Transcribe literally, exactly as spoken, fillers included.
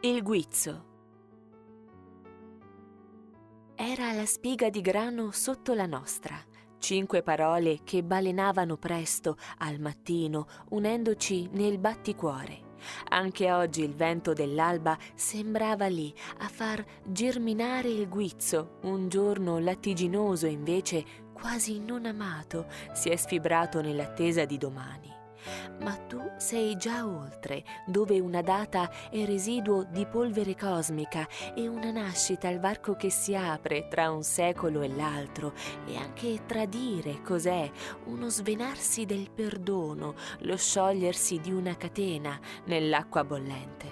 Il guizzo. Era la spiga di grano sotto la nostra. Cinque parole che balenavano presto al mattino, unendoci nel batticuore. Anche oggi il vento dell'alba sembrava lì a far germinare il guizzo. Un giorno lattiginoso invece, quasi non amato, si è sfibrato nell'attesa di domani. Ma tu sei già oltre, dove una data è residuo di polvere cosmica e una nascita al varco che si apre tra un secolo e l'altro, e anche tradire cos'è, uno svenarsi del perdono, lo sciogliersi di una catena nell'acqua bollente.